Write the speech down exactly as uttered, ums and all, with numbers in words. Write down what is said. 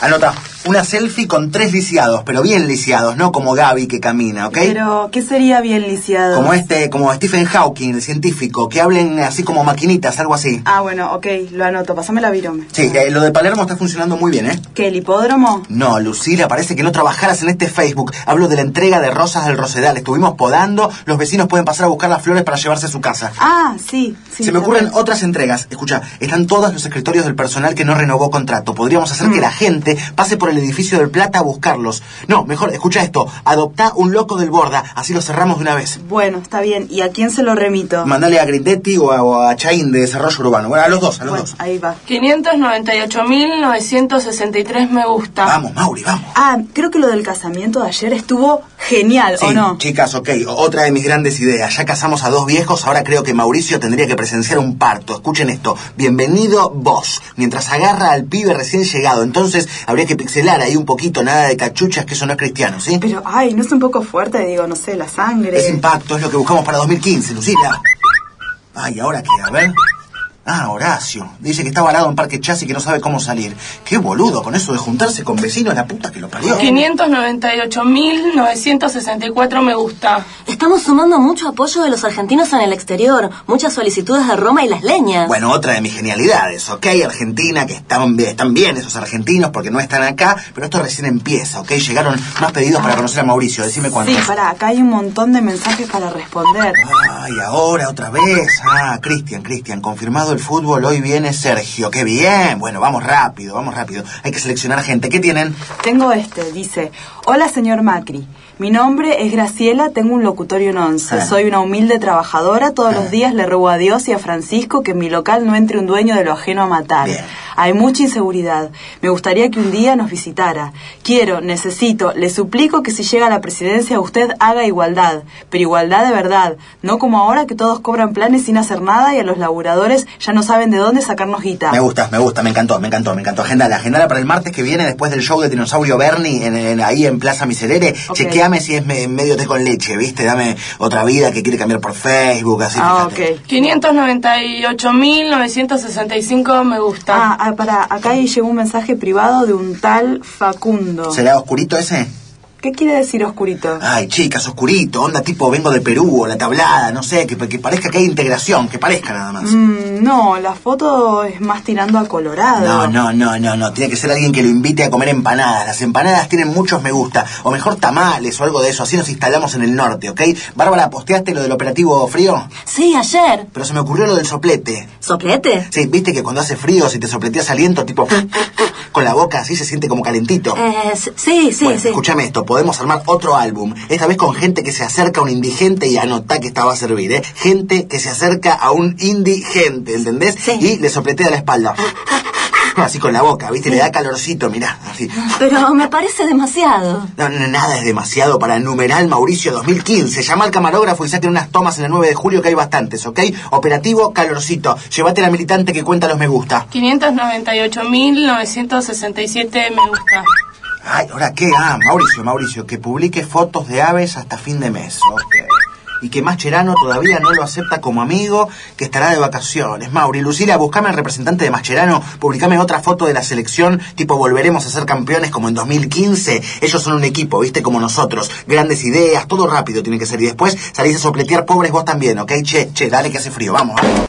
Anota, una selfie con tres lisiados, pero bien lisiados, no como Gaby que camina, ¿ok? Pero, ¿qué sería bien lisiado? Como este, como Stephen Hawking, el científico, que hablen así como maquinitas, algo así. Ah, bueno, ok, lo anoto, pásame la virome. Sí, eh, lo de Palermo está funcionando muy bien, ¿eh? ¿Qué, el hipódromo? No, Lucila, parece que no trabajaras en este Facebook. Hablo de la entrega de rosas del Rosedal. Estuvimos podando, los vecinos pueden pasar a buscar las flores para llevarse a su casa. Ah, sí, sí. Se me ocurren otras entregas. Escucha, están todos los escritorios del personal que no renovó contrato. Podríamos hacer mm. que la gente pase por el edificio del Plata a buscarlos. No, mejor, escucha esto. Adoptá un loco del Borda, así lo cerramos de una vez. Bueno, está bien. ¿Y a quién se lo remito? Mandale a Grindetti o a, o a Chaín de Desarrollo Urbano. Bueno, a los dos, a los bueno, dos. Ahí va. quinientos noventa y ocho mil novecientos sesenta y tres me gusta. Vamos, Mauri, vamos. Ah, creo que lo del casamiento de ayer estuvo genial, sí, ¿o no? Chicas, ok. Otra de mis grandes ideas. Ya casamos a dos viejos, ahora creo que Mauricio tendría que presenciar un parto. Escuchen esto. Bienvenido vos. Mientras agarra al pibe recién llegado. Entonces habría que pixelar ahí un poquito, nada de cachuchas, que eso no es cristiano, ¿sí? Pero, ay, ¿no es un poco fuerte? Digo, no sé, la sangre. Es impacto, es lo que buscamos para dos mil quince, Lucila. Ay, ¿ahora qué? A ver... Ah, Horacio. Dice que está varado en Parque Chas y que no sabe cómo salir. Qué boludo con eso de juntarse con vecinos, la puta que lo parió. quinientos noventa y ocho mil novecientos sesenta y cuatro me gusta. Estamos sumando mucho apoyo de los argentinos en el exterior. Muchas solicitudes de Roma y las leñas. Bueno, otra de mis genialidades, ¿ok? Argentina, que están bien, están bien esos argentinos porque no están acá, pero esto recién empieza, ¿ok? Llegaron más pedidos para conocer a Mauricio. Decime cuántos. Sí, pará, acá hay un montón de mensajes para responder. Ay, ahora otra vez. Ah, Cristian, Cristian, confirmado el fútbol, hoy viene Sergio. ¡Qué bien! Bueno, vamos rápido, vamos rápido. Hay que seleccionar gente. ¿Qué tienen? Tengo este, dice: hola, señor Macri. Mi nombre es Graciela, tengo un locutorio en once. Ah. Soy una humilde trabajadora. Todos ah. los días le ruego a Dios y a Francisco que en mi local no entre un dueño de lo ajeno a matar. Bien. Hay mucha inseguridad. Me gustaría que un día nos visitara. Quiero, necesito, le suplico que si llega a la presidencia usted haga igualdad. Pero igualdad de verdad. No como ahora que todos cobran planes sin hacer nada y a los laburadores ya no saben de dónde sacarnos guita. Me gusta, me gusta, me encantó, me encantó, me encantó. Agendala, agendala para el martes que viene después del show de Dinosaurio Bernie en, en, ahí en Plaza Miserere. Okay. Chequeame si es me, medio té con leche, ¿viste? Dame otra vida que quiere cambiar por Facebook, así. Ah, ok. quinientos noventa y ocho mil novecientos sesenta y cinco me gusta. Ah, Ah, para, acá llegó un mensaje privado de un tal Facundo. ¿Será oscurito ese? ¿Qué quiere decir oscurito? Ay, chicas, oscurito, onda tipo vengo de Perú o la tablada, no sé, que, que parezca que hay integración, que parezca nada más. Mm, no, la foto es más tirando a colorado. No, no, no, no, no, tiene que ser alguien que lo invite a comer empanadas. Las empanadas tienen muchos me gusta, o mejor tamales o algo de eso, así nos instalamos en el norte, ¿ok? Bárbara, ¿posteaste lo del operativo frío? Sí, ayer. Pero se me ocurrió lo del soplete. ¿Soplete? Sí, viste que cuando hace frío, si te sopleteas aliento, tipo con la boca así se siente como calentito. Eh, sí, sí, bueno, sí. Escúchame esto, podemos armar otro álbum, esta vez con gente que se acerca a un indigente y anotá que esta va a servir, ¿eh? Gente que se acerca a un indigente, ¿entendés? Sí. Y le sopletea la espalda. Así con la boca, ¿viste? Sí. Le da calorcito, mirá, así. Pero me parece demasiado. No, no, nada es demasiado para el numeral Mauricio dos mil quince. Llama al camarógrafo y saquen unas tomas en el nueve de julio que hay bastantes, ¿ok? Operativo calorcito. Llévate a la militante que cuenta los me gusta. quinientos noventa y ocho mil novecientos sesenta y siete me gusta. Ay, ¿ahora qué? Ah, Mauricio, Mauricio, que publique fotos de aves hasta fin de mes, ok. Y que Mascherano todavía no lo acepta como amigo, que estará de vacaciones. Mauri, Lucila, buscame al representante de Mascherano, publicame otra foto de la selección, tipo volveremos a ser campeones como en dos mil quince. Ellos son un equipo, ¿viste? Como nosotros. Grandes ideas, todo rápido tiene que ser. Y después salís a sopletear pobres vos también, ¿ok? Che, che, dale que hace frío, vamos.